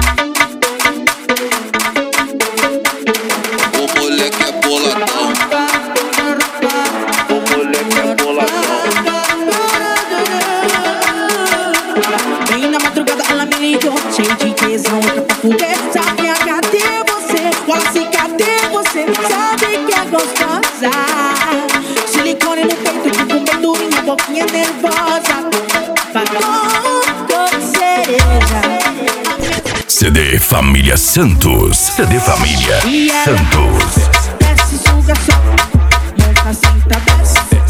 O moleque é boladão. O moleque é boladão. Bem na madrugada ela me ligou, cheio de tesão, entra pra fuder. Sabe a cadê você? Fala assim, cadê você? Sabe que é gostosa. Silicone no peito, tipo bem durinha, boquinha nervosa. Batom com cereja. CD Família Santos. CD Família Santos. Desce, suga só, nunca senta, desce.